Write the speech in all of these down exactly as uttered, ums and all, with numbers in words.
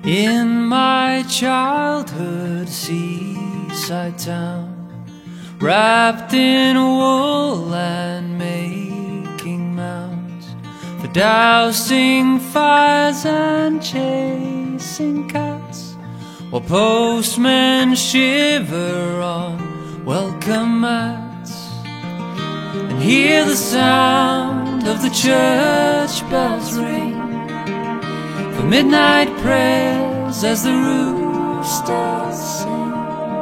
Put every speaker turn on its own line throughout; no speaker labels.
In my childhood seaside town, wrapped in wool and making mounds for dousing fires and chasing cats, while postmen shiver on welcome mats, and hear the sound of the church bells ring for midnight prayers as the rooster sings.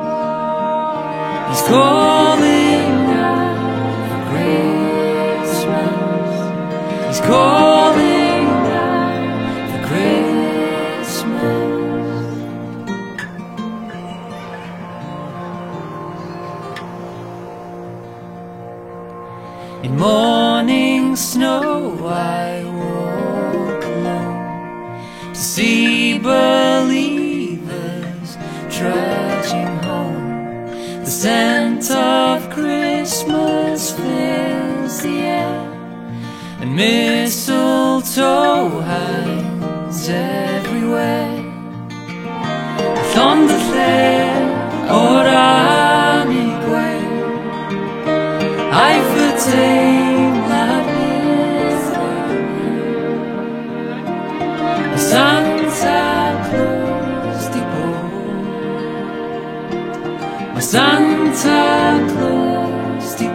He's calling out for Christmas. He's calling out for Christmas. In morning snow I walk alone to see believers trudging home. The scent of Christmas fills the air, and mistletoe hangs everywhere. Thunder flare, oranique, I vertain la misère. Santa Claus die boy, my Santa Claus die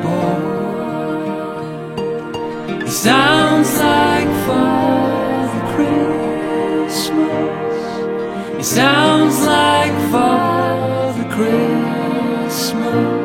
boy. He sounds like Father Christmas. He sounds like Father Christmas.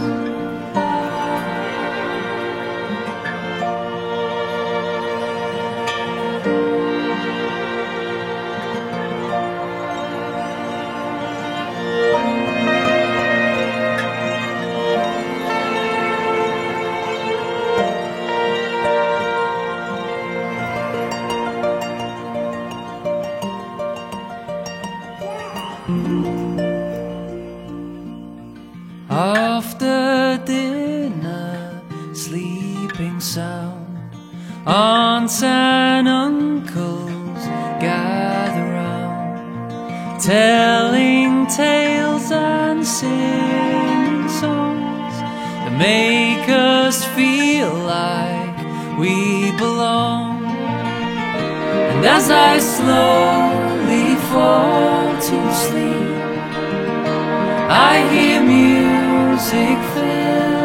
After dinner, sleeping sound, aunts and uncles gather round, telling tales and singing songs that make us feel like we belong. And as I slowly fall to sleep, I hear music fill